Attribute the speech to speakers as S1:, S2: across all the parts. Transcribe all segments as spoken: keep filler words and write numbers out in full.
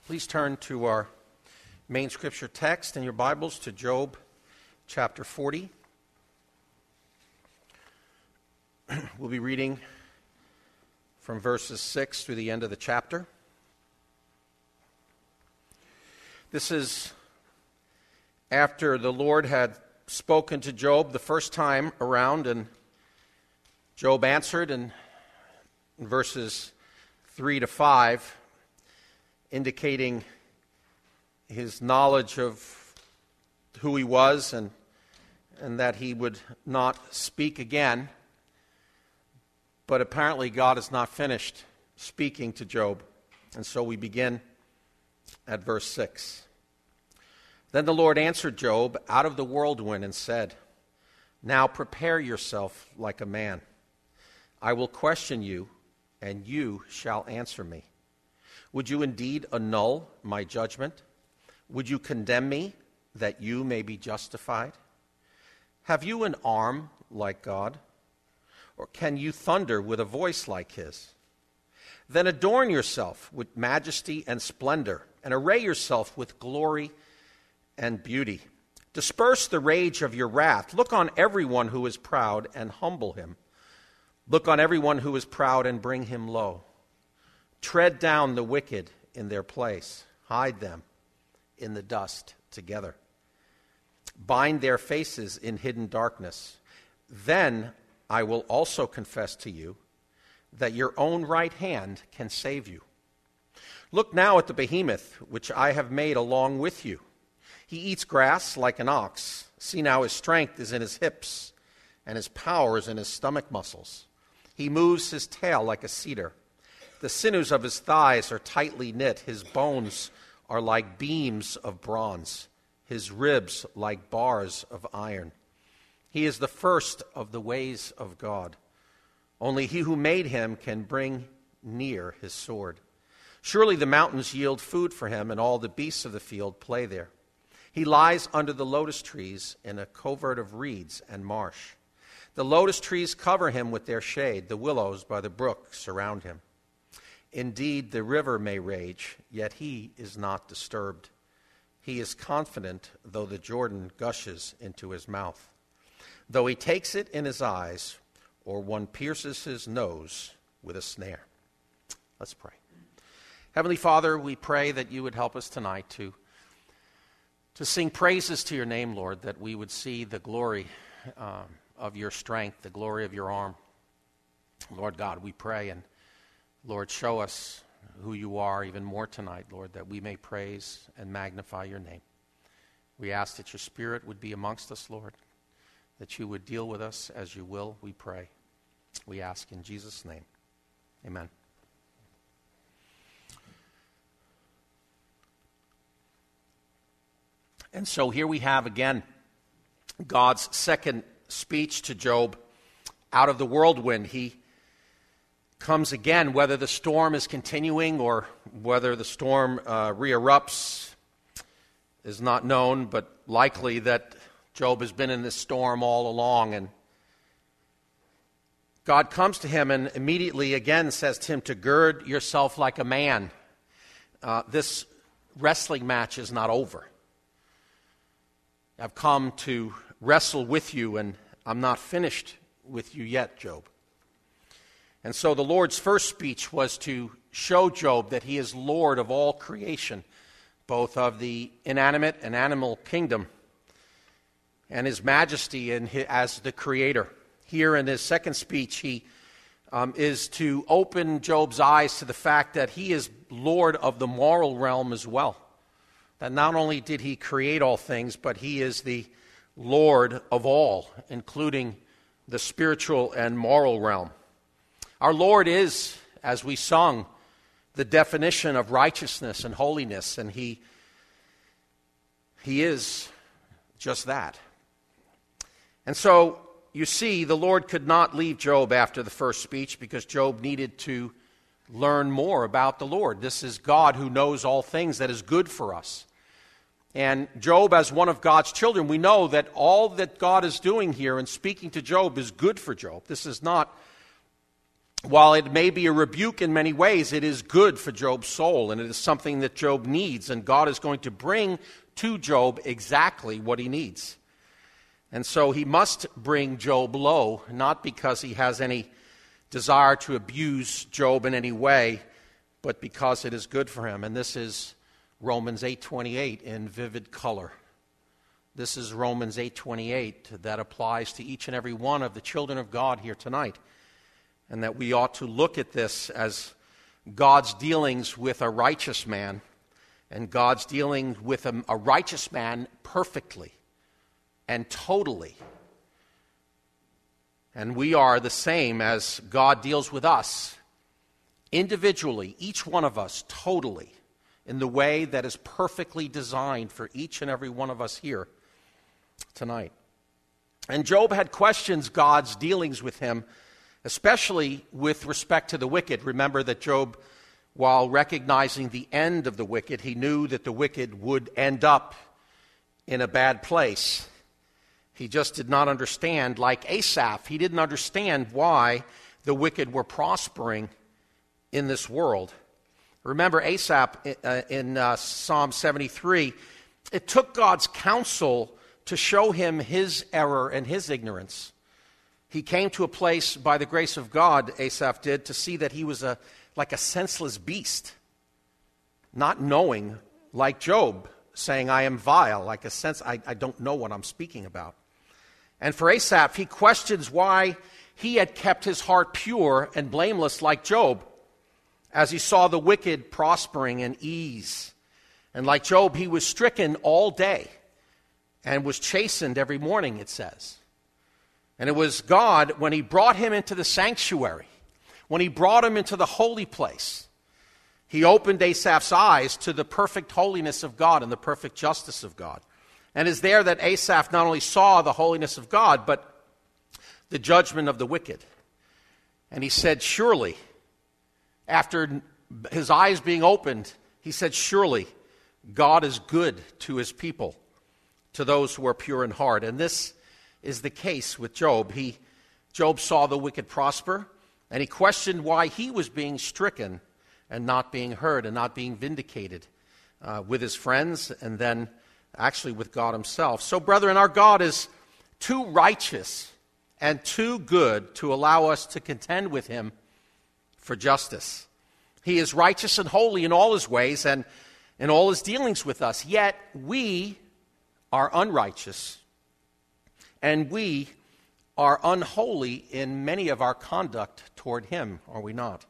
S1: Please turn to our main scripture text in your Bibles to Job chapter forty. We'll be reading from verses six through the end of the chapter. This is after the Lord had spoken to Job the first time around, and Job answered, and in verses three to five, indicating his knowledge of who he was and, and that he would not speak again. But apparently God is not finished speaking to Job. And so we begin at verse six. Then the Lord answered Job out of the whirlwind and said, "Now prepare yourself like a man. I will question you, and you shall answer me. Would you indeed annul my judgment? Would you condemn me that you may be justified? Have you an arm like God? Or can you thunder with a voice like his? Then adorn yourself with majesty and splendor, and array yourself with glory and beauty. Disperse the rage of your wrath. Look on everyone who is proud and humble him. Look on everyone who is proud and bring him low. Tread down the wicked in their place. Hide them in the dust together. Bind their faces in hidden darkness. Then I will also confess to you that your own right hand can save you. Look now at the behemoth, which I have made along with you. He eats grass like an ox. See now, his strength is in his hips, and his power is in his stomach muscles. He moves his tail like a cedar. The sinews of his thighs are tightly knit. His bones are like beams of bronze, his ribs like bars of iron. He is the first of the ways of God. Only he who made him can bring near his sword. Surely the mountains yield food for him, and all the beasts of the field play there. He lies under the lotus trees in a covert of reeds and marsh. The lotus trees cover him with their shade. The willows by the brook surround him. Indeed, the river may rage, yet he is not disturbed. He is confident, though the Jordan gushes into his mouth. Though he takes it in his eyes, or one pierces his nose with a snare." Let's pray. Heavenly Father, we pray that you would help us tonight to, to sing praises to your name, Lord, that we would see the glory um, of your strength, the glory of your arm. Lord God, we pray, and Lord, show us who you are even more tonight, Lord, that we may praise and magnify your name. We ask that your Spirit would be amongst us, Lord, that you would deal with us as you will, we pray. We ask in Jesus' name. Amen. And so here we have again God's second speech to Job out of the whirlwind. He comes again, whether the storm is continuing or whether the storm uh, re-erupts is not known, but likely that Job has been in this storm all along. And God comes to him and immediately again says to him to gird yourself like a man. Uh, this wrestling match is not over. I've come to wrestle with you, and I'm not finished with you yet, Job. And so the Lord's first speech was to show Job that he is Lord of all creation, both of the inanimate and animal kingdom, and his majesty in his, as the creator. Here in his second speech, he um, is to open Job's eyes to the fact that he is Lord of the moral realm as well. That not only did he create all things, but he is the Lord of all, including the spiritual and moral realm. Our Lord is, as we sung, the definition of righteousness and holiness, and he, he is just that. And so, you see, the Lord could not leave Job after the first speech because Job needed to learn more about the Lord. This is God who knows all things that is good for us. And Job, as one of God's children, we know that all that God is doing here and speaking to Job is good for Job. This is not while it may be a rebuke in many ways, it is good for Job's soul, and it is something that Job needs, and God is going to bring to Job exactly what he needs. And so he must bring Job low, not because he has any desire to abuse Job in any way, but because it is good for him. And this is Romans eight twenty-eight in vivid color. This is Romans eight twenty-eight that applies to each and every one of the children of God here tonight. And that we ought to look at this as God's dealings with a righteous man, and God's dealing with a, a righteous man perfectly and totally. And we are the same as God deals with us, individually, each one of us, totally, in the way that is perfectly designed for each and every one of us here tonight. And Job had questions God's dealings with him, especially with respect to the wicked. Remember that Job, while recognizing the end of the wicked, he knew that the wicked would end up in a bad place. He just did not understand, like Asaph, he didn't understand why the wicked were prospering in this world. Remember Asaph in uh, Psalm seventy-three, it took God's counsel to show him his error and his ignorance. He came to a place by the grace of God, Asaph did, to see that he was a like a senseless beast, not knowing, like Job, saying, I am vile, like a sense, I, I don't know what I'm speaking about. And for Asaph, he questions why he had kept his heart pure and blameless like Job, as he saw the wicked prospering in ease. And like Job, he was stricken all day and was chastened every morning, it says. And it was God, when he brought him into the sanctuary, when he brought him into the holy place, he opened Asaph's eyes to the perfect holiness of God and the perfect justice of God. And it's there that Asaph not only saw the holiness of God, but the judgment of the wicked. And he said, surely, after his eyes being opened, he said, surely God is good to his people, to those who are pure in heart. And this is the case with Job. He, Job saw the wicked prosper, and he questioned why he was being stricken and not being heard and not being vindicated uh, with his friends and then actually with God himself. So, brethren, our God is too righteous and too good to allow us to contend with him for justice. He is righteous and holy in all his ways and in all his dealings with us, yet we are unrighteous and we are unholy in many of our conduct toward him, are we not?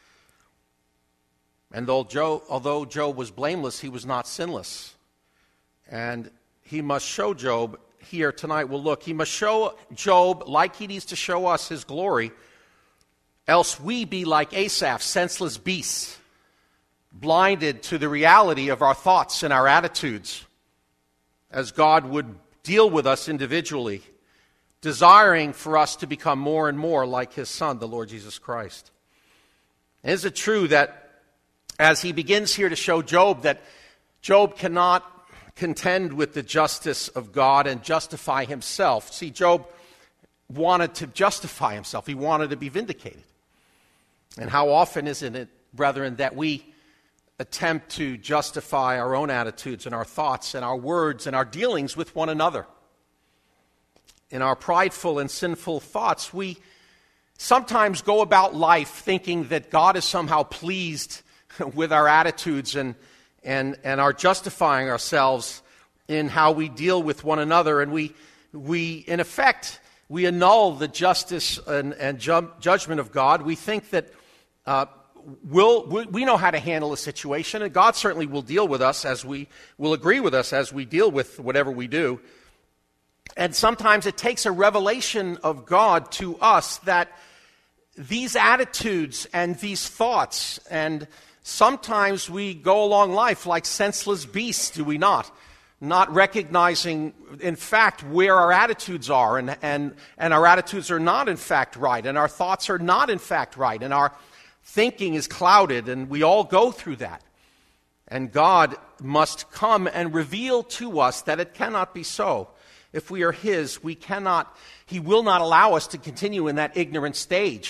S1: And though Job, although Job was blameless, he was not sinless. And he must show Job here tonight. Well, look, he must show Job, like he needs to show us, his glory, else we be like Asaph, senseless beasts, blinded to the reality of our thoughts and our attitudes, as God would deal with us individually, desiring for us to become more and more like his Son, the Lord Jesus Christ. And is it true that as he begins here to show Job that Job cannot contend with the justice of God and justify himself? See, Job wanted to justify himself. He wanted to be vindicated. And how often isn't it, brethren, that we attempt to justify our own attitudes and our thoughts and our words and our dealings with one another? In our prideful and sinful thoughts, we sometimes go about life thinking that God is somehow pleased with our attitudes and, and, and are justifying ourselves in how we deal with one another. And we, we in effect, we annul the justice and, and ju- judgment of God. We think that uh, we'll, we, we know how to handle a situation, and God certainly will deal with us as we will agree with us as we deal with whatever we do. And sometimes it takes a revelation of God to us that these attitudes and these thoughts, and sometimes we go along life like senseless beasts, do we not? Not recognizing, in fact, where our attitudes are, and, and, and our attitudes are not, in fact, right, and our thoughts are not, in fact, right, and our thinking is clouded, and we all go through that. And God must come and reveal to us that it cannot be so. If we are his, we cannot, he will not allow us to continue in that ignorant stage.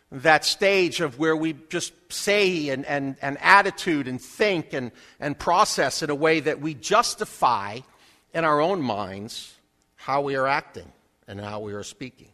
S1: that stage of where we just say and, and, and attitude and think and, and process in a way that we justify in our own minds how we are acting and how we are speaking.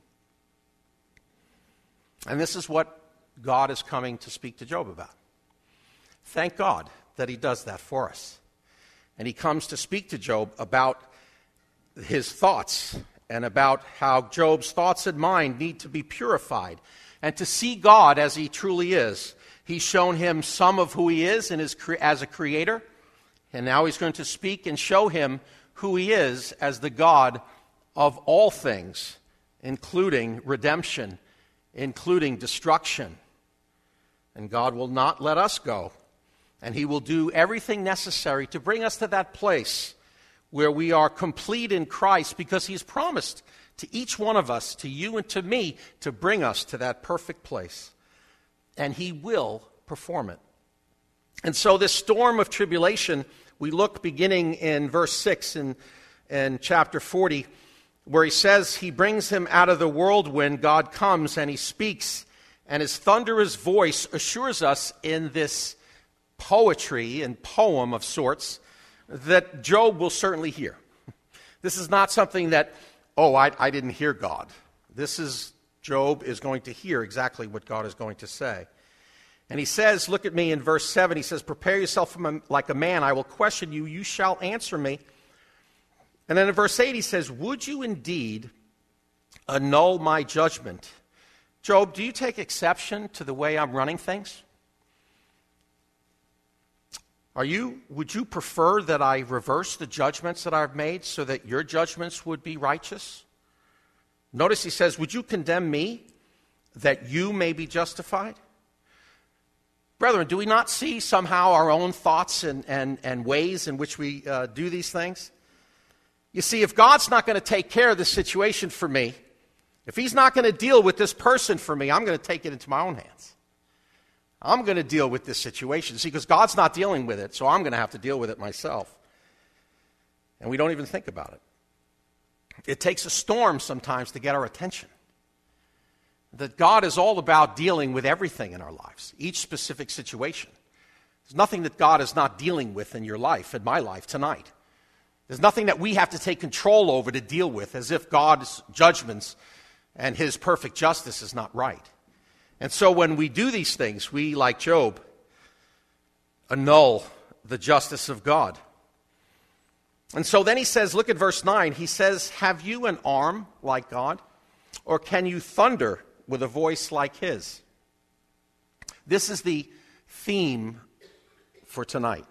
S1: And this is what God is coming to speak to Job about. Thank God that he does that for us. And he comes to speak to Job about his thoughts and about how Job's thoughts and mind need to be purified. And to see God as he truly is. He's shown him some of who he is in his, as a creator. And now he's going to speak and show him who he is as the God of all things, including redemption, including destruction. And God will not let us go. And he will do everything necessary to bring us to that place where we are complete in Christ, because he's promised to each one of us, to you and to me, to bring us to that perfect place. And he will perform it. And so this storm of tribulation, we look beginning in verse six in, in chapter forty, where he says he brings him out of the whirlwind. God comes and he speaks, and his thunderous voice assures us in this poetry and poem of sorts that Job will certainly hear. This is not something that, oh, I, I didn't hear God. This is, Job is going to hear exactly what God is going to say. And he says, look at me in verse seven, he says, prepare yourself like a man, I will question you, you shall answer me. And then in verse eight he says, would you indeed annul my judgment? Job, do you take exception to the way I'm running things? Are you, would you prefer that I reverse the judgments that I've made so that your judgments would be righteous? Notice he says, would you condemn me that you may be justified? Brethren, do we not see somehow our own thoughts and, and, and ways in which we uh, do these things? You see, if God's not going to take care of this situation for me, if he's not going to deal with this person for me, I'm going to take it into my own hands. I'm going to deal with this situation. See, because God's not dealing with it, so I'm going to have to deal with it myself. And we don't even think about it. It takes a storm sometimes to get our attention. That God is all about dealing with everything in our lives, each specific situation. There's nothing that God is not dealing with in your life, in my life tonight. There's nothing that we have to take control over to deal with, as if God's judgments and his perfect justice is not right. And so when we do these things, we, like Job, annul the justice of God. And so then he says, look at verse nine, he says, have you an arm like God? Or can you thunder with a voice like his? This is the theme for tonight.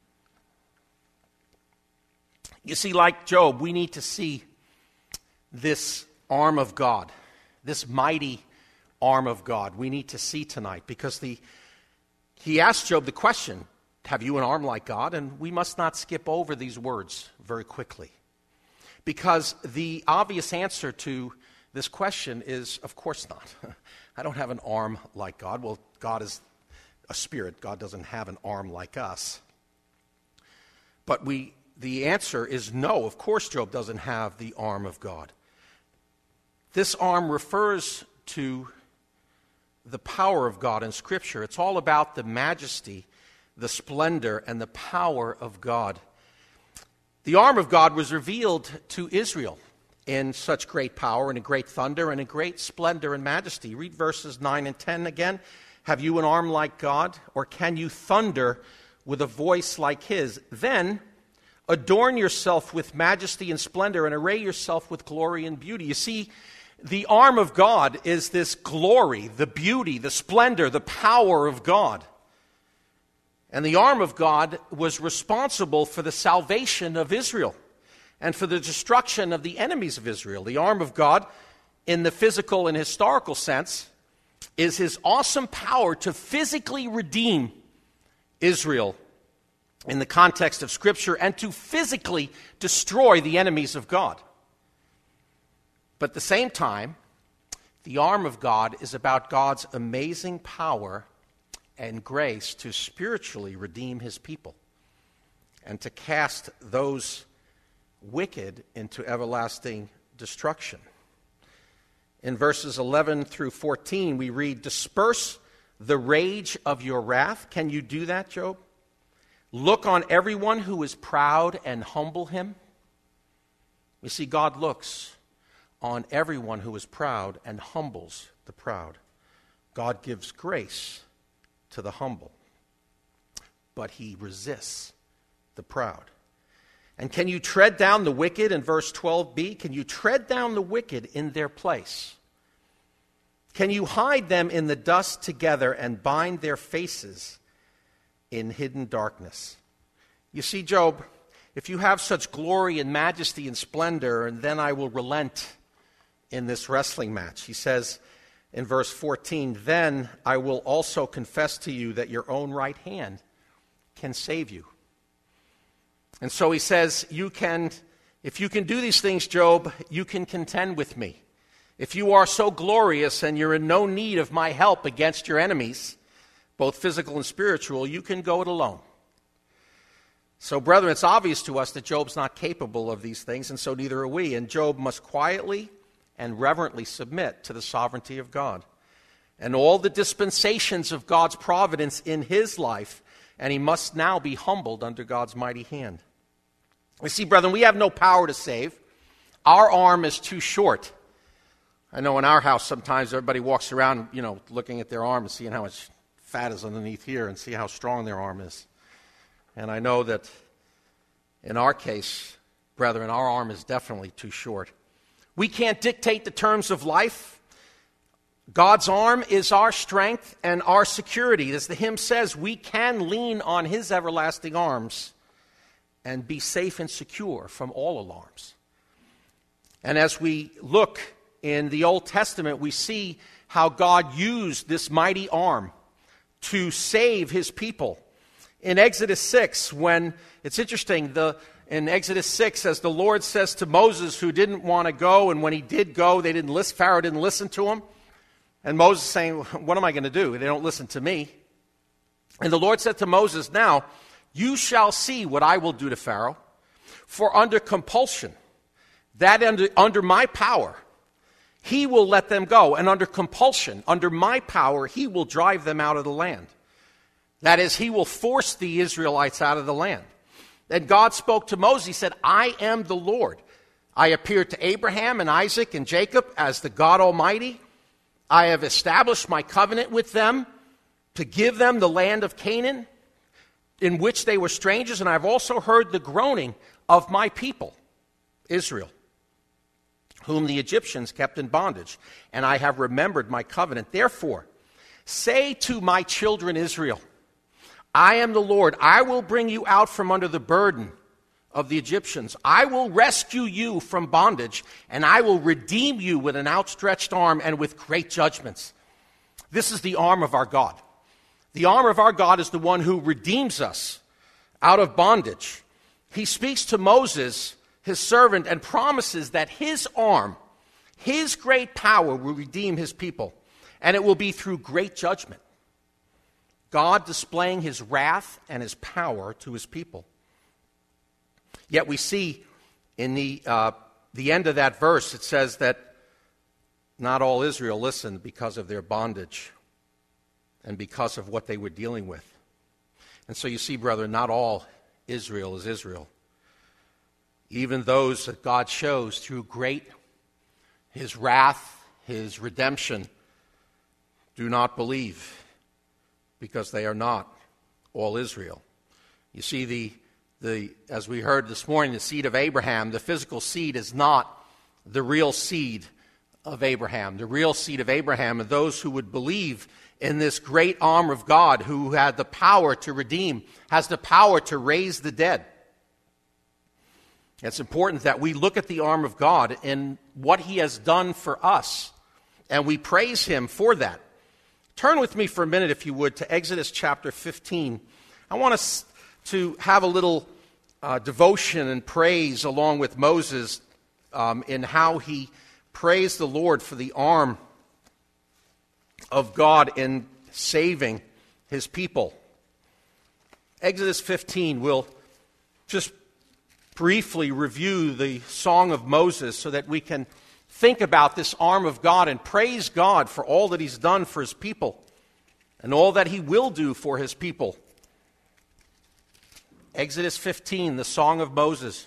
S1: You see, like Job, we need to see this arm of God, this mighty arm of God. We need to see tonight, because the he asked Job the question, have you an arm like God? And we must not skip over these words very quickly, because the obvious answer to this question is, of course not. I don't have an arm like God. Well, God is a spirit. God doesn't have an arm like us. But we the answer is no. Of course Job doesn't have the arm of God. This arm refers to the power of God in Scripture. It's all about the majesty, the splendor, and the power of God. The arm of God was revealed to Israel in such great power and in great thunder and in great splendor and majesty. Read verses nine and ten again. Have you an arm like God? Or can you thunder with a voice like his? Then adorn yourself with majesty and splendor and array yourself with glory and beauty. You see, the arm of God is this glory, the beauty, the splendor, the power of God. And the arm of God was responsible for the salvation of Israel and for the destruction of the enemies of Israel. The arm of God, in the physical and historical sense, is his awesome power to physically redeem Israel in the context of Scripture and to physically destroy the enemies of God. But at the same time, the arm of God is about God's amazing power and grace to spiritually redeem his people and to cast those wicked into everlasting destruction. in verses eleven through fourteen, we read, "Disperse the rage of your wrath." Can you do that, Job? "Look on everyone who is proud and humble him." You see, God looks on everyone who is proud and humbles the proud. God gives grace to the humble, but he resists the proud. And can you tread down the wicked in verse twelve b? Can you tread down the wicked in their place? Can you hide them in the dust together and bind their faces in hidden darkness? You see, Job, if you have such glory and majesty and splendor, and then I will relent in this wrestling match. He says in verse fourteen, "Then I will also confess to you that your own right hand can save you." And so he says, you can, if you can do these things, Job, you can contend with me. If you are so glorious and you're in no need of my help against your enemies, both physical and spiritual, you can go it alone. So, brethren, it's obvious to us that Job's not capable of these things, and so neither are we. And Job must quietly and reverently submit to the sovereignty of God and all the dispensations of God's providence in his life, and he must now be humbled under God's mighty hand. You see, brethren, we have no power to save. Our arm is too short. I know in our house sometimes everybody walks around, you know, looking at their arm and seeing how much fat is underneath here and see how strong their arm is. And I know that in our case, brethren, our arm is definitely too short. We can't dictate the terms of life. God's arm is our strength and our security. As the hymn says, we can lean on his everlasting arms and be safe and secure from all alarms. And as we look in the Old Testament, we see how God used this mighty arm to save his people. In Exodus six, when, it's interesting, the in Exodus six, as the Lord says to Moses, who didn't want to go, and when he did go, they didn't listen, Pharaoh didn't listen to him. And Moses saying, what am I going to do? They don't listen to me. And the Lord said to Moses, "Now, you shall see what I will do to Pharaoh, for under compulsion, that under, under my power, he will let them go. And under compulsion, under my power, he will drive them out of the land." That is, he will force the Israelites out of the land. And God spoke to Moses. He said, "I am the Lord. I appeared to Abraham and Isaac and Jacob as the God Almighty. I have established my covenant with them to give them the land of Canaan, in which they were strangers, and I've also heard the groaning of my people, Israel, whom the Egyptians kept in bondage, and I have remembered my covenant. Therefore, say to my children Israel, I am the Lord. I will bring you out from under the burden of the Egyptians. I will rescue you from bondage, and I will redeem you with an outstretched arm and with great judgments." This is the arm of our God. The arm of our God is the one who redeems us out of bondage. He speaks to Moses, his servant, and promises that his arm, his great power, will redeem his people, and it will be through great judgment. God displaying his wrath and his power to his people. Yet we see in the, uh, the end of that verse, it says that not all Israel listened because of their bondage and because of what they were dealing with. And so you see, brother, not all Israel is Israel. Even those that God shows through great, his wrath, his redemption, do not believe because they are not all Israel. You see, the The, as we heard this morning, the seed of Abraham, the physical seed is not the real seed of Abraham. The real seed of Abraham are those who would believe in this great arm of God, who had the power to redeem, has the power to raise the dead. It's important that we look at the arm of God and what he has done for us, and we praise him for that. Turn with me for a minute, if you would, to Exodus chapter fifteen. I want us to have a little uh, devotion and praise along with Moses um, in how he praised the Lord for the arm of God in saving his people. Exodus fifteen, we'll just briefly review the Song of Moses so that we can think about this arm of God and praise God for all that he's done for his people and all that he will do for his people. Exodus fifteen, the Song of Moses.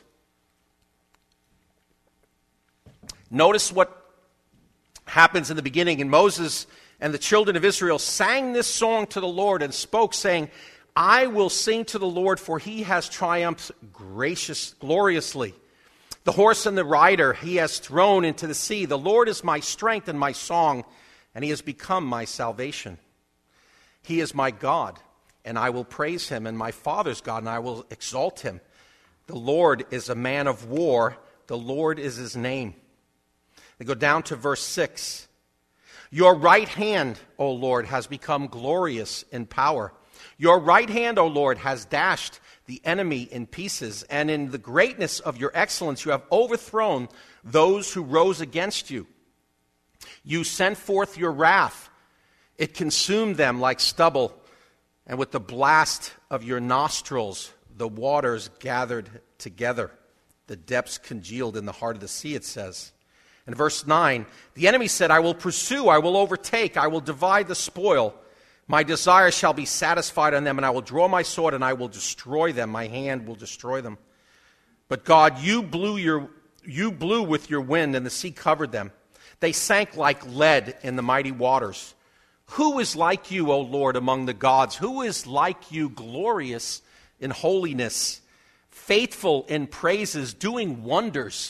S1: Notice what happens in the beginning. And Moses and the children of Israel sang this song to the Lord and spoke, saying, I will sing to the Lord, for he has triumphed gracious, gloriously. The horse and the rider he has thrown into the sea. The Lord is my strength and my song, and he has become my salvation. He is my God, and I will praise him, and my father's God, and I will exalt him. The Lord is a man of war. The Lord is his name. They go down to verse six. Your right hand, O Lord, has become glorious in power. Your right hand, O Lord, has dashed the enemy in pieces, and in the greatness of your excellence you have overthrown those who rose against you. You sent forth your wrath. It consumed them like stubble, and with the blast of your nostrils the waters gathered together. The depths congealed in the heart of the sea, it says. In verse nine, the enemy said, I will pursue, I will overtake, I will divide the spoil. My desire shall be satisfied on them, and I will draw my sword, and I will destroy them. My hand will destroy them. But God, you blew your you blew with your wind, and the sea covered them. They sank like lead in the mighty waters. Who is like you, O Lord, among the gods? Who is like you, glorious in holiness, faithful in praises, doing wonders?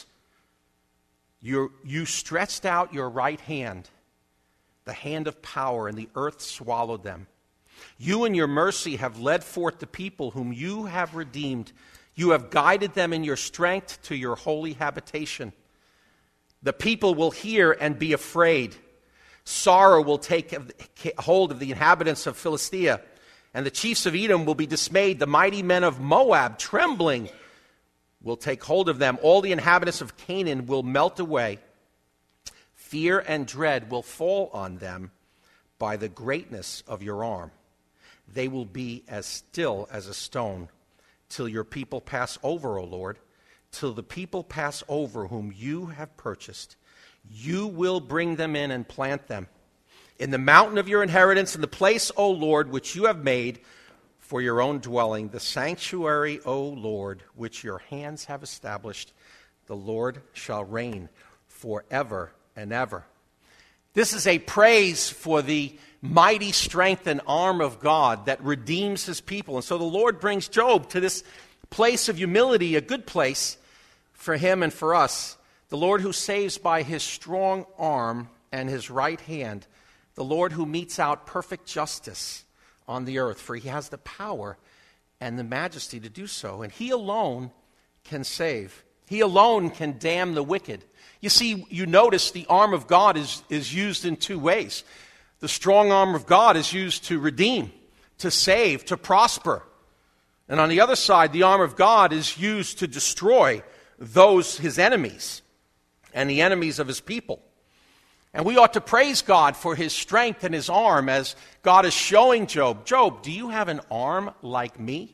S1: You, you stretched out your right hand, the hand of power, and the earth swallowed them. You in your mercy have led forth the people whom you have redeemed. You have guided them in your strength to your holy habitation. The people will hear and be afraid. Sorrow will take hold of the inhabitants of Philistia, and the chiefs of Edom will be dismayed. The mighty men of Moab, trembling, will take hold of them. All the inhabitants of Canaan will melt away. Fear and dread will fall on them by the greatness of your arm. They will be as still as a stone till your people pass over, O Lord, till the people pass over whom you have purchased. You will bring them in and plant them in the mountain of your inheritance, in the place, O Lord, which you have made for your own dwelling, the sanctuary, O Lord, which your hands have established. The Lord shall reign forever and ever. This is a praise for the mighty strength and arm of God that redeems his people. And so the Lord brings Job to this place of humility, a good place for him and for us. The Lord who saves by his strong arm and his right hand. The Lord who metes out perfect justice on the earth, for he has the power and the majesty to do so. And he alone can save. He alone can damn the wicked. You see, you notice the arm of God is, is used in two ways. The strong arm of God is used to redeem, to save, to prosper. And on the other side, the arm of God is used to destroy those, his enemies, and the enemies of his people. And we ought to praise God for his strength and his arm as God is showing Job, Job, do you have an arm like me?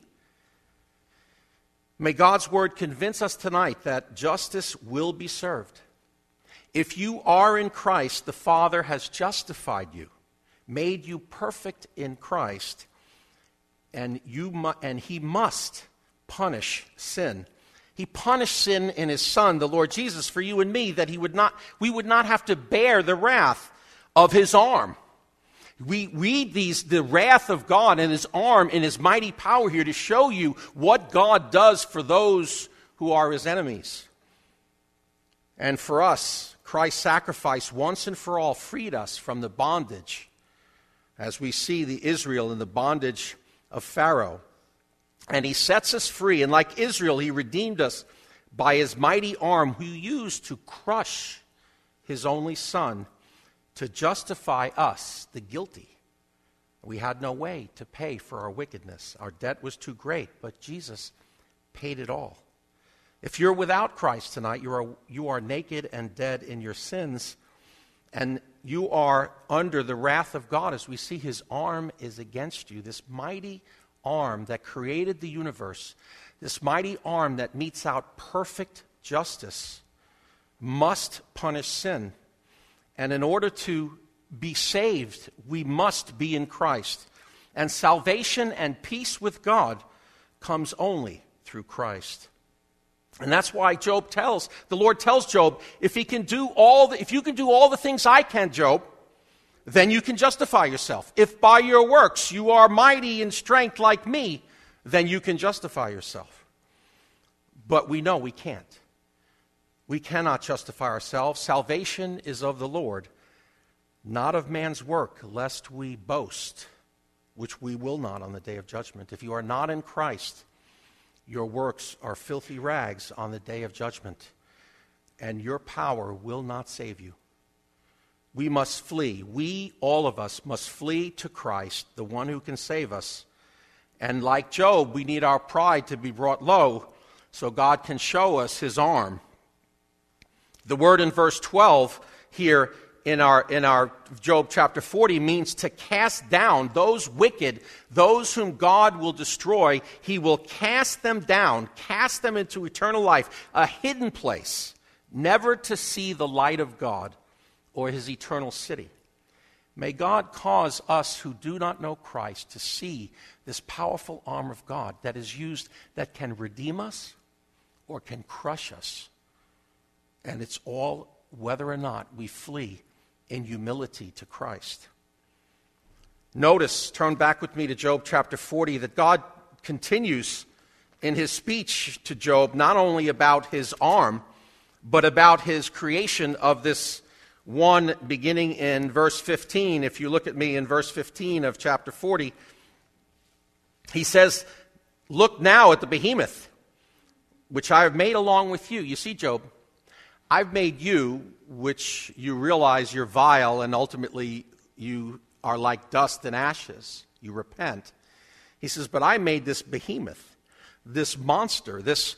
S1: May God's word convince us tonight that justice will be served. If you are in Christ, the Father has justified you, made you perfect in Christ, and you mu- and he must punish sin. He punished sin in his Son, the Lord Jesus, for you and me, that he would not, we would not have to bear the wrath of his arm. We read these, the wrath of God and his arm and his mighty power here to show you what God does for those who are his enemies. And for us, Christ's sacrifice once and for all freed us from the bondage, as we see the Israel in the bondage of Pharaoh. And he sets us free. And like Israel, he redeemed us by his mighty arm, who used to crush his only Son to justify us, the guilty. We had no way to pay for our wickedness. Our debt was too great, but Jesus paid it all. If you're without Christ tonight, you are, you are naked and dead in your sins, and you are under the wrath of God as we see his arm is against you, this mighty arm that created the universe, this mighty arm that metes out perfect justice, must punish sin. And in order to be saved, we must be in Christ. And salvation and peace with God comes only through Christ. And that's why Job tells, the Lord tells Job, if he can do all the, if you can do all the things I can, Job, then you can justify yourself. If by your works you are mighty in strength like me, then you can justify yourself. But we know we can't. We cannot justify ourselves. Salvation is of the Lord, not of man's work, lest we boast, which we will not on the day of judgment. If you are not in Christ, your works are filthy rags on the day of judgment, and your power will not save you. We must flee. We, all of us, must flee to Christ, the one who can save us. And like Job, we need our pride to be brought low so God can show us his arm. The word in verse twelve here in our in our Job chapter forty means to cast down those wicked, those whom God will destroy. He will cast them down, cast them into eternal life, a hidden place, never to see the light of God or his eternal city. May God cause us who do not know Christ to see this powerful arm of God that is used, that can redeem us or can crush us. And it's all whether or not we flee in humility to Christ. Notice, turn back with me to Job chapter forty, that God continues in his speech to Job not only about his arm, but about his creation of this one, beginning in verse fifteen. If you look at me in verse fifteen of chapter forty, he says, "Look now at the behemoth, which I have made along with you." You see, Job, I've made you, which you realize you're vile, and ultimately you are like dust and ashes. You repent. He says, but I made this behemoth, this monster, this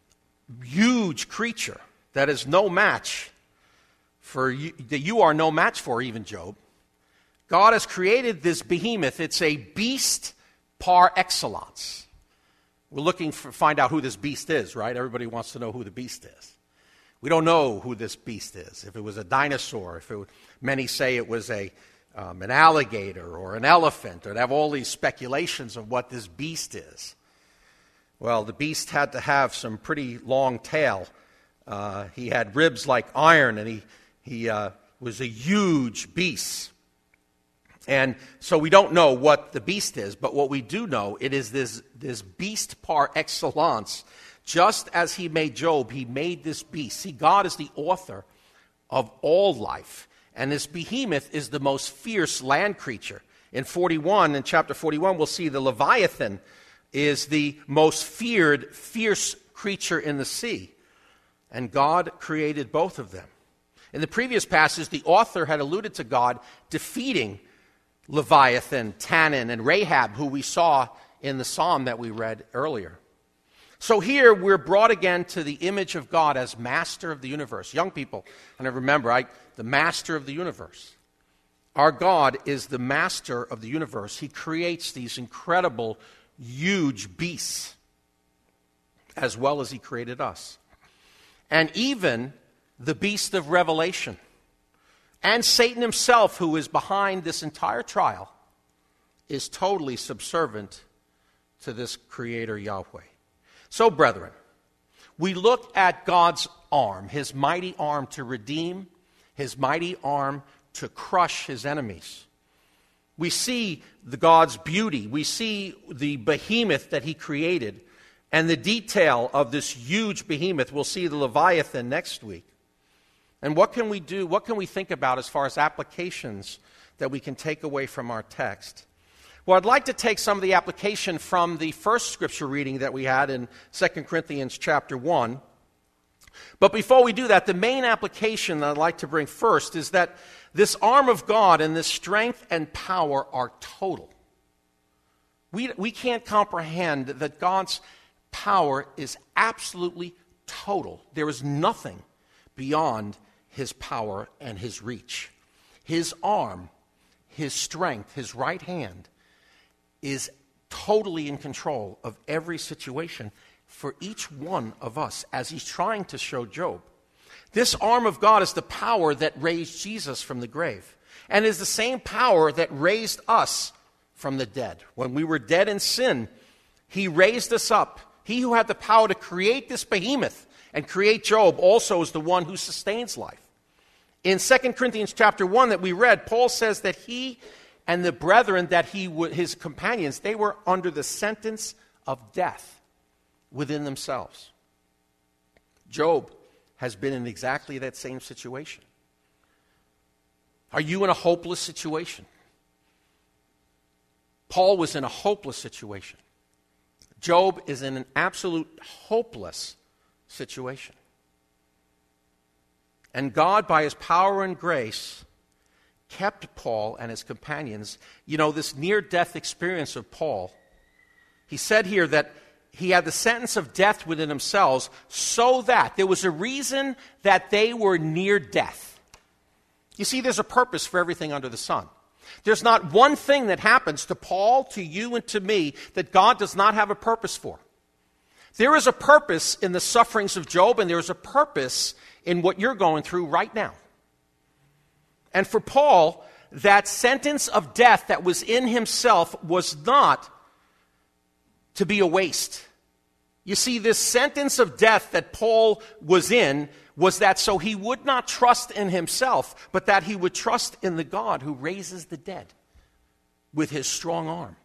S1: huge creature that is no match for you, that you are no match for, even, Job. God has created this behemoth. It's a beast par excellence. We're looking to find out who this beast is, right? Everybody wants to know who the beast is. We don't know who this beast is. If it was a dinosaur, if it was, many say it was a um, an alligator or an elephant, or they have all these speculations of what this beast is. Well, the beast had to have some pretty long tail. Uh, he had ribs like iron, and he he uh, was a huge beast. And so we don't know what the beast is, but what we do know, it is this this beast par excellence. Just as he made Job, he made this beast. See, God is the author of all life. And this behemoth is the most fierce land creature. In forty-one, in chapter forty-one, we'll see the Leviathan is the most feared, fierce creature in the sea. And God created both of them. In the previous passage, the author had alluded to God defeating Leviathan, Tannin, and Rahab, who we saw in the psalm that we read earlier. So here we're brought again to the image of God as master of the universe. Young people, and I remember, I, the master of the universe. Our God is the master of the universe. He creates these incredible, huge beasts, as well as he created us. And even the beast of Revelation, and Satan himself, who is behind this entire trial, is totally subservient to this Creator Yahweh. So, brethren, we look at God's arm, his mighty arm to redeem, his mighty arm to crush his enemies. We see the God's beauty. We see the behemoth that he created and the detail of this huge behemoth. We'll see the Leviathan next week. And what can we do, what can we think about as far as applications that we can take away from our text? Well, I'd like to take some of the application from the first scripture reading that we had in Second Corinthians chapter one. But before we do that, the main application that I'd like to bring first is that this arm of God and this strength and power are total. We, we can't comprehend that God's power is absolutely total. There is nothing beyond his power and his reach. His arm, his strength, his right hand is totally in control of every situation for each one of us, as he's trying to show Job This arm of God is the power that raised Jesus from the grave, and is the same power that raised us from the dead. When we were dead in sin, he raised us up. He who had the power to create this behemoth and create Job also is the one who sustains life. In Second Corinthians chapter one that we read, Paul says that he and the brethren that he his companions, they were under the sentence of death within themselves. Job has been in exactly that same situation. Are you in a hopeless situation? Paul was in a hopeless situation. Job is in an absolute hopeless situation. And God, by his power and grace, kept Paul and his companions. You know, this near-death experience of Paul, he said here that he had the sentence of death within themselves, so that there was a reason that they were near death. You see, there's a purpose for everything under the sun. There's not one thing that happens to Paul, to you, and to me that God does not have a purpose for. There is a purpose in the sufferings of Job, and there is a purpose in what you're going through right now. And for Paul, that sentence of death that was in himself was not to be a waste. You see, this sentence of death that Paul was in was that so he would not trust in himself, but that he would trust in the God who raises the dead with his strong arm.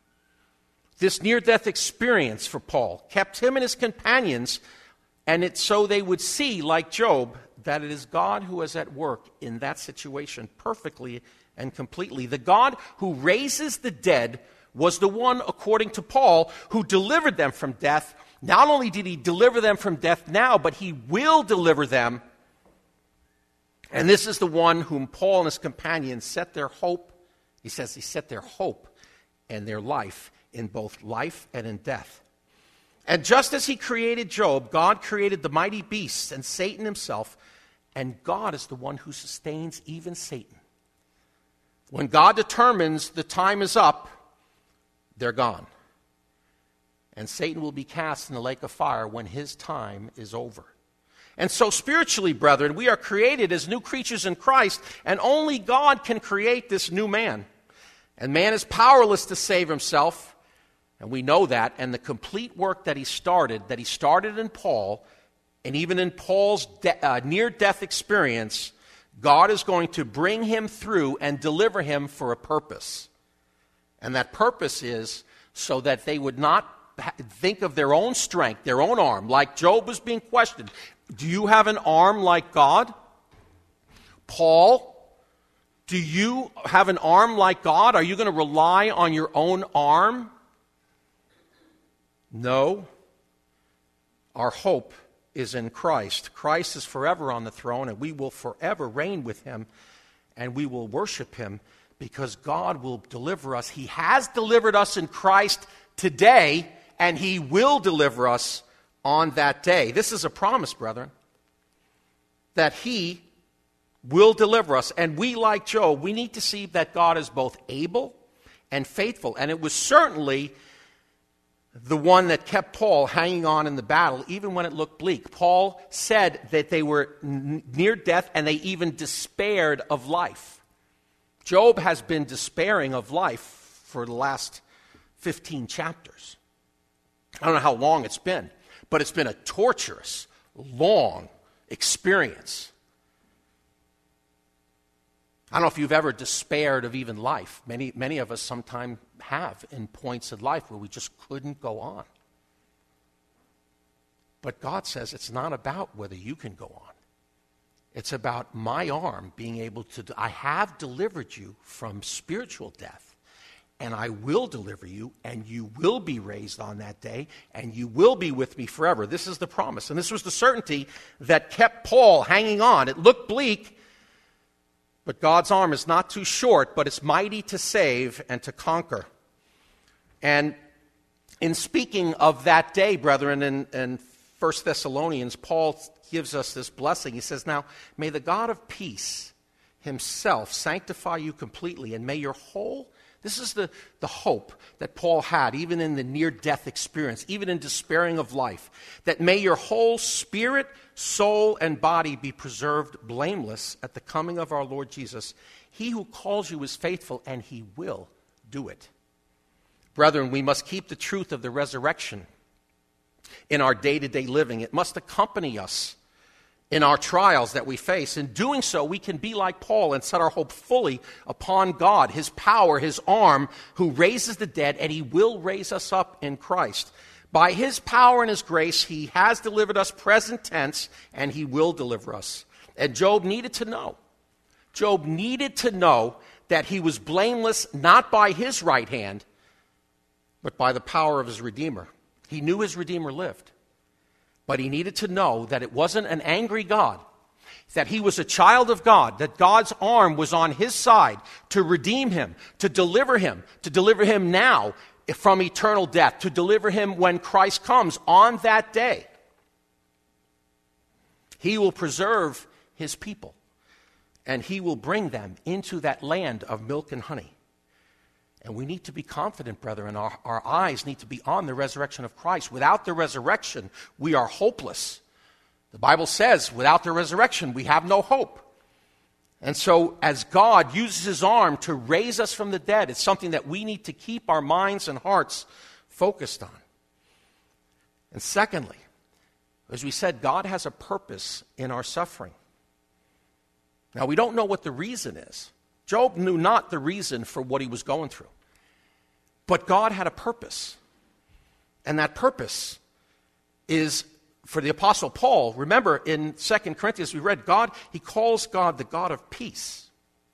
S1: This near-death experience for Paul kept him and his companions, and it's so they would see, like Job, that it is God who is at work in that situation perfectly and completely. The God who raises the dead was the one, according to Paul, who delivered them from death. Not only did he deliver them from death now, but he will deliver them. And this is the one whom Paul and his companions set their hope, he says he set their hope and their life in both life and in death. And just as he created Job, God created the mighty beasts and Satan himself, and God is the one who sustains even Satan. When God determines the time is up, they're gone. And Satan will be cast in the lake of fire when his time is over. And so spiritually, brethren, we are created as new creatures in Christ, and only God can create this new man. And man is powerless to save himself, and we know that. And the complete work that he started, that he started in Paul, and even in Paul's de- uh, near-death experience, God is going to bring him through and deliver him for a purpose. And that purpose is so that they would not think of their own strength, their own arm, like Job was being questioned. Do you have an arm like God? Paul, do you have an arm like God? Are you going to rely on your own arm? No. Our hope is in Christ. Christ is forever on the throne, and we will forever reign with him, and we will worship him because God will deliver us. He has delivered us in Christ today, and he will deliver us on that day. This is a promise, brethren, that he will deliver us. And we, like Job, we need to see that God is both able and faithful. And it was certainly the one that kept Paul hanging on in the battle, even when it looked bleak. Paul said that they were n- near death, and they even despaired of life. Job has been despairing of life for the last fifteen chapters. I don't know how long it's been, but it's been a torturous, long experience. I don't know if you've ever despaired of even life. Many, many of us sometimes have in points in life where we just couldn't go on. But God says it's not about whether you can go on. It's about my arm being able to, I have delivered you from spiritual death, and I will deliver you, and you will be raised on that day, and you will be with me forever. This is the promise. And this was the certainty that kept Paul hanging on. It looked bleak, but God's arm is not too short, but it's mighty to save and to conquer. And in speaking of that day, brethren, in, in First Thessalonians, Paul gives us this blessing. He says, now, may the God of peace himself sanctify you completely, and may your whole This is the, the hope that Paul had, even in the near-death experience, even in despairing of life, that may your whole spirit, soul, and body be preserved blameless at the coming of our Lord Jesus. He who calls you is faithful, and he will do it. Brethren, we must keep the truth of the resurrection in our day-to-day living. It must accompany us in our trials that we face. In doing so, we can be like Paul and set our hope fully upon God, his power, his arm, who raises the dead, and he will raise us up in Christ. By his power and his grace, he has delivered us, present tense, and he will deliver us. And Job needed to know. Job needed to know that he was blameless not by his right hand, but by the power of his Redeemer. He knew his Redeemer lived. But he needed to know that it wasn't an angry God, that he was a child of God, that God's arm was on his side to redeem him, to deliver him, to deliver him now from eternal death, to deliver him when Christ comes on that day. He will preserve his people, and he will bring them into that land of milk and honey. And we need to be confident, brethren. Our, our eyes need to be on the resurrection of Christ. Without the resurrection, we are hopeless. The Bible says, without the resurrection, we have no hope. And so, as God uses his arm to raise us from the dead, it's something that we need to keep our minds and hearts focused on. And secondly, as we said, God has a purpose in our suffering. Now, we don't know what the reason is. Job knew not the reason for what he was going through. But God had a purpose. And that purpose is for the Apostle Paul. Remember, in Second Corinthians, we read God, he calls God the God of peace.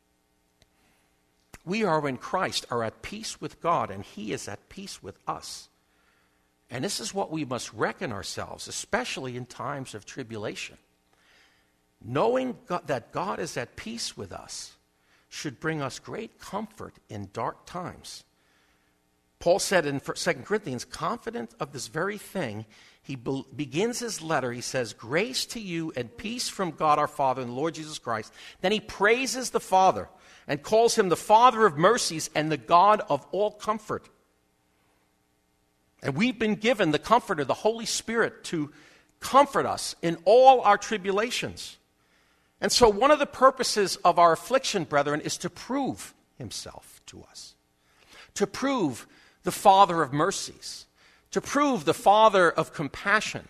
S1: We are in Christ, are at peace with God, and he is at peace with us. And this is what we must reckon ourselves, especially in times of tribulation. Knowing God, that God is at peace with us should bring us great comfort in dark times. Paul said in Second Corinthians, confident of this very thing, he be- begins his letter, he says, grace to you and peace from God our Father and the Lord Jesus Christ. Then he praises the Father and calls him the Father of mercies and the God of all comfort. And we've been given the Comforter, the Holy Spirit, to comfort us in all our tribulations. And so one of the purposes of our affliction, brethren, is to prove himself to us. To prove the Father of mercies. To prove the Father of compassion.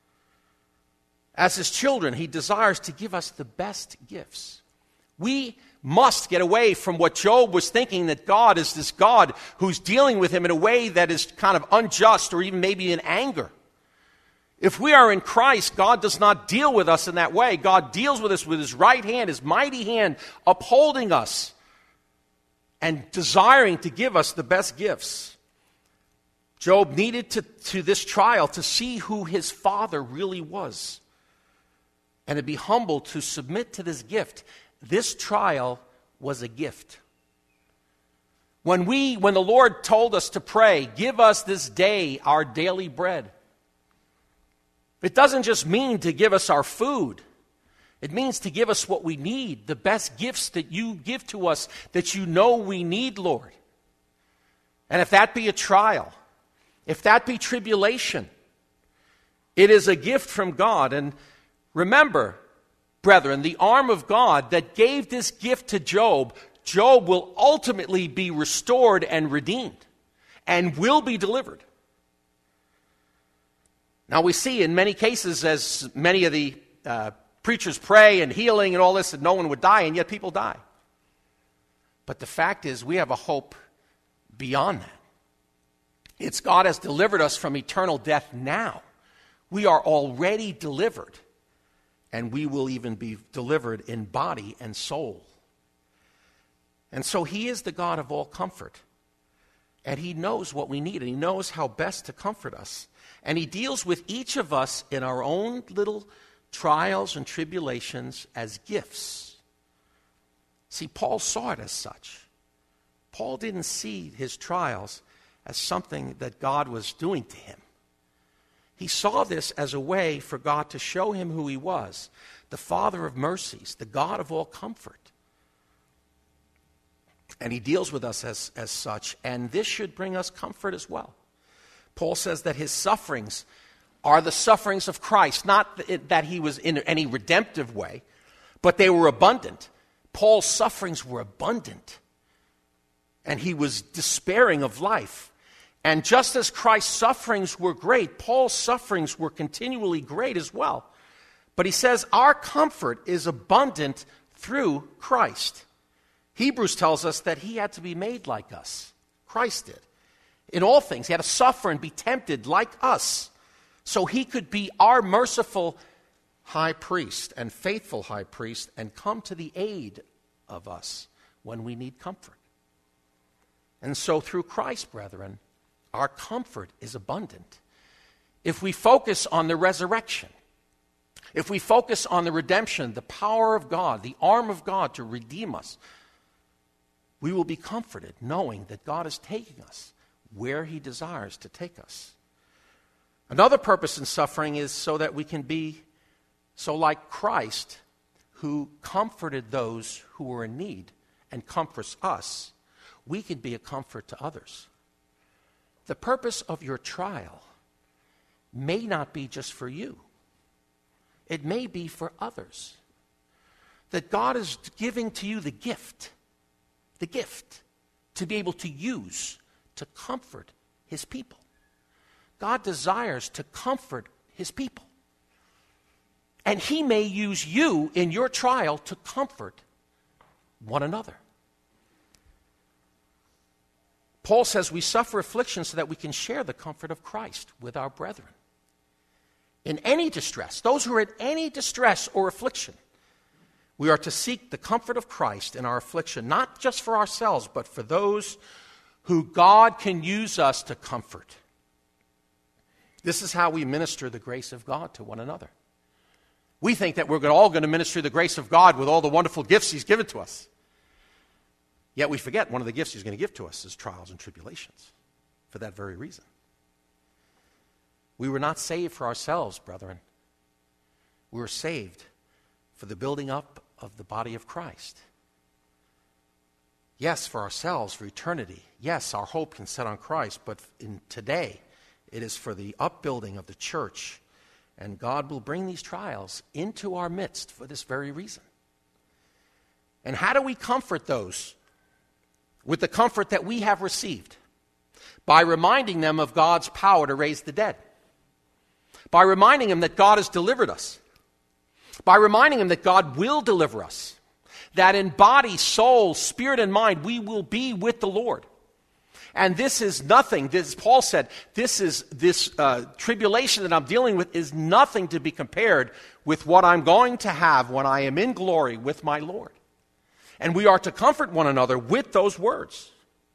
S1: As his children, he desires to give us the best gifts. We must get away from what Job was thinking, that God is this God who's dealing with him in a way that is kind of unjust or even maybe in anger. If we are in Christ, God does not deal with us in that way. God deals with us with his right hand, his mighty hand, upholding us and desiring to give us the best gifts. Job needed to, to this trial to see who his father really was and to be humble to submit to this gift. This trial was a gift. When we, when the Lord told us to pray, give us this day our daily bread, it doesn't just mean to give us our food. It means to give us what we need, the best gifts that you give to us that you know we need, Lord. And if that be a trial, if that be tribulation, it is a gift from God. And remember, brethren, the arm of God that gave this gift to Job, Job will ultimately be restored and redeemed and will be delivered. Now we see in many cases, as many of the uh, preachers pray and healing and all this, that no one would die, and yet people die. But the fact is, we have a hope beyond that. It's God has delivered us from eternal death now. We are already delivered, and we will even be delivered in body and soul. And so he is the God of all comfort. And he knows what we need, and he knows how best to comfort us. And he deals with each of us in our own little trials and tribulations as gifts. See, Paul saw it as such. Paul didn't see his trials as something that God was doing to him. He saw this as a way for God to show him who he was, the Father of mercies, the God of all comfort. And he deals with us as, as such, and this should bring us comfort as well. Paul says that his sufferings are the sufferings of Christ, not that he was in any redemptive way, but they were abundant. Paul's sufferings were abundant, and he was despairing of life. And just as Christ's sufferings were great, Paul's sufferings were continually great as well. But he says our comfort is abundant through Christ. Hebrews tells us that he had to be made like us. Christ did. In all things, he had to suffer and be tempted like us, so he could be our merciful high priest and faithful high priest and come to the aid of us when we need comfort. And so through Christ, brethren, our comfort is abundant. If we focus on the resurrection, if we focus on the redemption, the power of God, the arm of God to redeem us, we will be comforted knowing that God is taking us where he desires to take us. Another purpose in suffering is so that we can be so like Christ, who comforted those who were in need and comforts us, we can be a comfort to others. The purpose of your trial may not be just for you. It may be for others. That God is giving to you the gift, the gift to be able to use to comfort his people. God desires to comfort his people. And he may use you in your trial to comfort one another. Paul says we suffer affliction so that we can share the comfort of Christ with our brethren. In any distress, those who are in any distress or affliction, we are to seek the comfort of Christ in our affliction, not just for ourselves, but for those who God can use us to comfort. This is how we minister the grace of God to one another. We think that we're all going to minister the grace of God with all the wonderful gifts he's given to us. Yet we forget one of the gifts he's going to give to us is trials and tribulations for that very reason. We were not saved for ourselves, brethren. We were saved for the building up of the body of Christ. Yes, for ourselves, for eternity. Yes, our hope can set on Christ, but in today, it is for the upbuilding of the church. And God will bring these trials into our midst for this very reason. And how do we comfort those with the comfort that we have received? By reminding them of God's power to raise the dead. By reminding them that God has delivered us. By reminding them that God will deliver us. That in body, soul, spirit, and mind, we will be with the Lord. And this is nothing, this, Paul said, this is this uh, tribulation that I'm dealing with is nothing to be compared with what I'm going to have when I am in glory with my Lord. And we are to comfort one another with those words.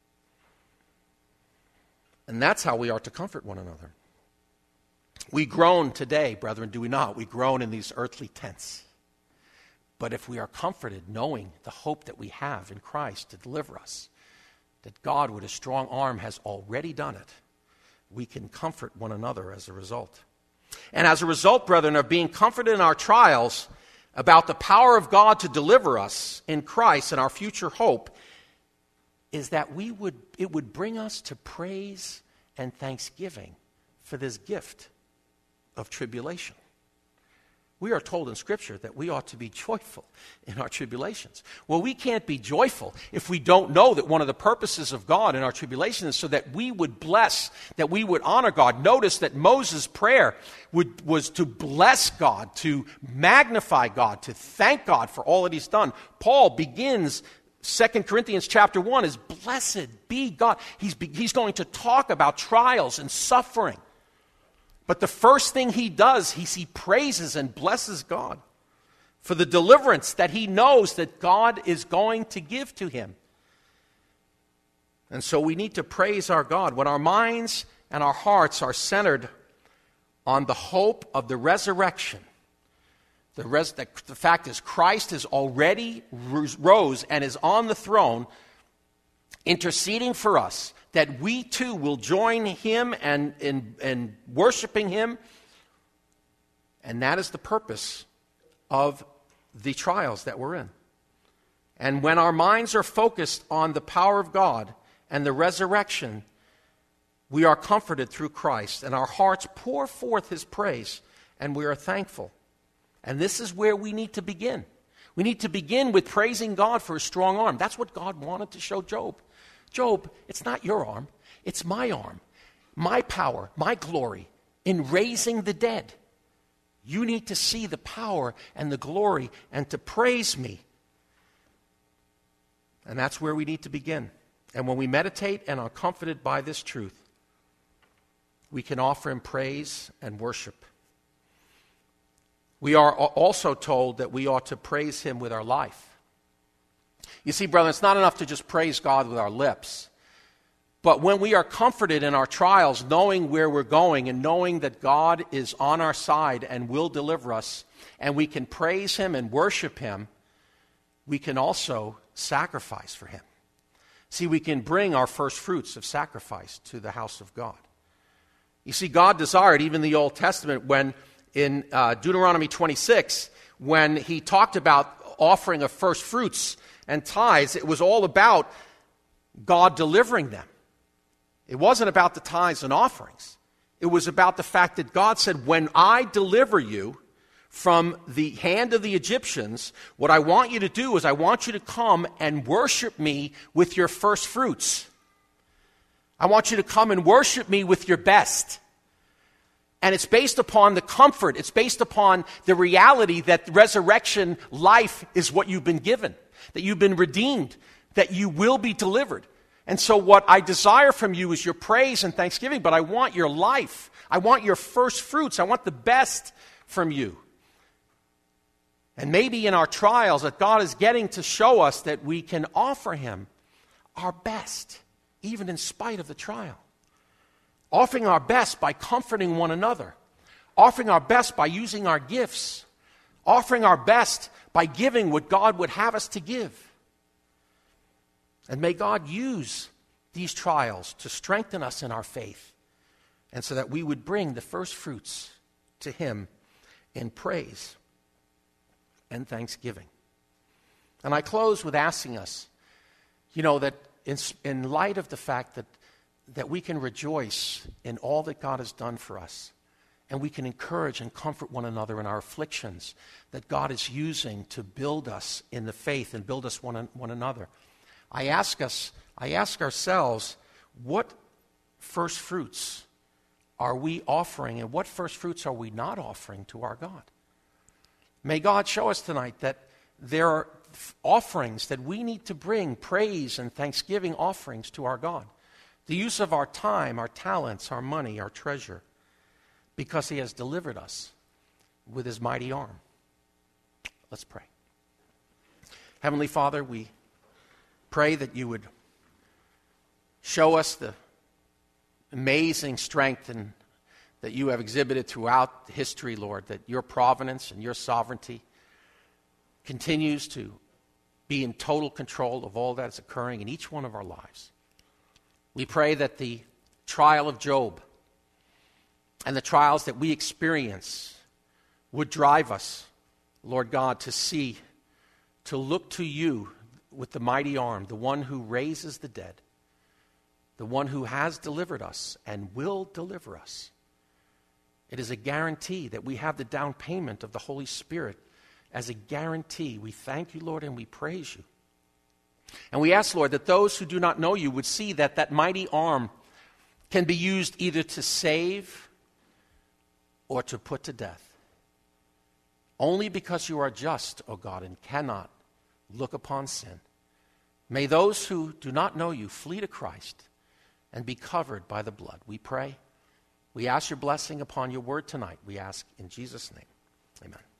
S1: And that's how we are to comfort one another. We groan today, brethren, do we not? We groan in these earthly tents. But if we are comforted knowing the hope that we have in Christ to deliver us, that God with a strong arm has already done it, we can comfort one another as a result. And as a result, brethren, of being comforted in our trials about the power of God to deliver us in Christ and our future hope, is that we would it would bring us to praise and thanksgiving for this gift of tribulation. We are told in Scripture that we ought to be joyful in our tribulations. Well, we can't be joyful if we don't know that one of the purposes of God in our tribulation is so that we would bless, that we would honor God. Notice that Moses' prayer would, was to bless God, to magnify God, to thank God for all that he's done. Paul begins Second Corinthians chapter one is blessed be God. He's, he's going to talk about trials and suffering. But the first thing he does, he, he praises and blesses God for the deliverance that he knows that God is going to give to him. And so we need to praise our God. When our minds and our hearts are centered on the hope of the resurrection, the, res- the, the fact is Christ has already rose and is on the throne interceding for us, that we too will join him and in, in worshiping him. And that is the purpose of the trials that we're in. And when our minds are focused on the power of God and the resurrection, we are comforted through Christ, and our hearts pour forth his praise, and we are thankful. And this is where we need to begin. We need to begin with praising God for his strong arm. That's what God wanted to show Job. Job, it's not your arm, it's my arm, my power, my glory in raising the dead. You need to see the power and the glory and to praise me. And that's where we need to begin. And when we meditate and are comforted by this truth, we can offer him praise and worship. We are also told that we ought to praise him with our life. You see, brother, it's not enough to just praise God with our lips. But when we are comforted in our trials, knowing where we're going and knowing that God is on our side and will deliver us, and we can praise him and worship him, we can also sacrifice for him. See, we can bring our first fruits of sacrifice to the house of God. You see, God desired, even in the Old Testament, when in uh, Deuteronomy twenty-six, when he talked about offering of first fruits and tithes, it was all about God delivering them. It wasn't about the tithes and offerings. It was about the fact that God said, when I deliver you from the hand of the Egyptians, what I want you to do is I want you to come and worship me with your first fruits. I want you to come and worship me with your best. And it's based upon the comfort. It's based upon the reality that resurrection life is what you've been given, that you've been redeemed, that you will be delivered. And so what I desire from you is your praise and thanksgiving, but I want your life. I want your first fruits. I want the best from you. And maybe in our trials that God is getting to show us that we can offer him our best, even in spite of the trial. Offering our best by comforting one another. Offering our best by using our gifts. Offering our best by giving what God would have us to give. And may God use these trials to strengthen us in our faith, and so that we would bring the first fruits to him in praise and thanksgiving. And I close with asking us, you know, that in, in light of the fact that, that we can rejoice in all that God has done for us, and we can encourage and comfort one another in our afflictions that God is using to build us in the faith and build us one, one another. I ask us, I ask ourselves, what first fruits are we offering, and what first fruits are we not offering to our God? May God show us tonight that there are offerings that we need to bring, praise and thanksgiving offerings to our God. The use of our time, our talents, our money, our treasure, because he has delivered us with his mighty arm. Let's pray. Heavenly Father, we pray that you would show us the amazing strength and that you have exhibited throughout history, Lord, that your providence and your sovereignty continues to be in total control of all that is occurring in each one of our lives. We pray that the trial of Job and the trials that we experience would drive us, Lord God, to see, to look to you with the mighty arm, the one who raises the dead, the one who has delivered us and will deliver us. It is a guarantee that we have the down payment of the Holy Spirit as a guarantee. We thank you, Lord, and we praise you. And we ask, Lord, that those who do not know you would see that that mighty arm can be used either to save or to put to death. Only because you are just, O God, and cannot look upon sin. May those who do not know you flee to Christ and be covered by the blood. We pray. We ask your blessing upon your word tonight. We ask in Jesus' name. Amen.